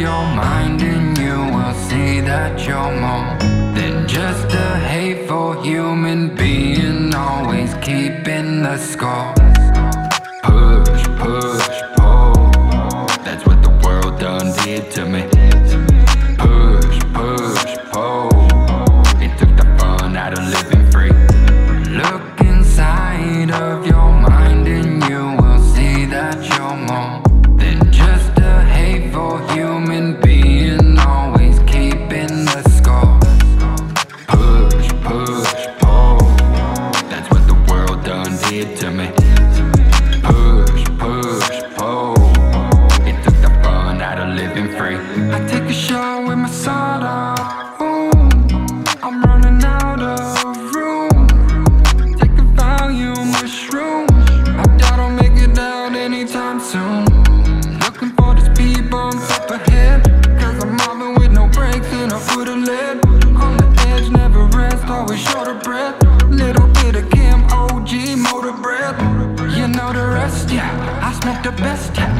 your mind and you will see that you're more than just a hateful human being, always keeping the score. Push, push, pull, that's what the world done did to me. Push, push, pull, it took the fun out of living free. Look inside of your mind and you will see that you're more than just a hateful human being, always keeping the score. Push, push, pull, that's what the world done did to me. Push, push, pull, it took the fun out of living free. I take a shot with my soda. Ooh, I'm running out of room. Take a volume mushroom. I doubt I'll make it out anytime soon. Looking for this speed bump up ahead, cause I'm mobbing with no brakes and a foot of lead. On the edge, never rest, always short of breath. Little bit of Kim, OG, motor breath. You know the rest, yeah, I smoke the best, yeah.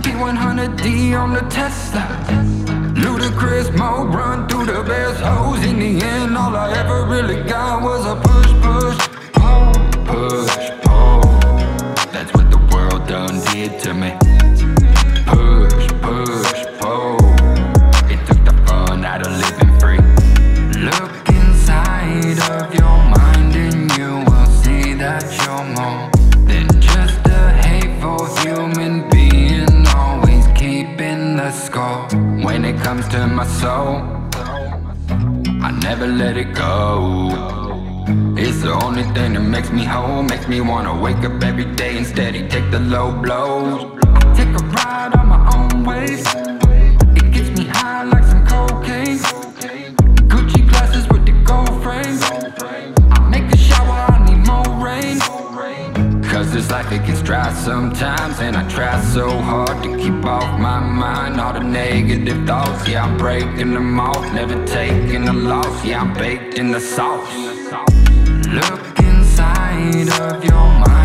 P100D on the Tesla. Ludicrous mode, run through the best hoes. In the end, all I ever really got was a push, push, pull. Push, pull, that's what the world done did to me. Push, push, pull, it took the fun out of living free. Look inside of your mind and you will see that you're more than just a hateful human being, always keeping the score. When it comes to my soul, I never let it go. It's the only thing that makes me whole, makes me wanna wake up every day and steady take the low blows. I take a ride on my own waves, it gets me high like some cocaine. Gucci glasses with the gold frames, I make a shower, I need more rain. Cause this life it gets dry sometimes, and I try so hard to keep off my mind all the negative thoughts. Yeah, I'm breaking them off, never taking a loss. Yeah, I'm baked in the sauce. Look inside of your mind.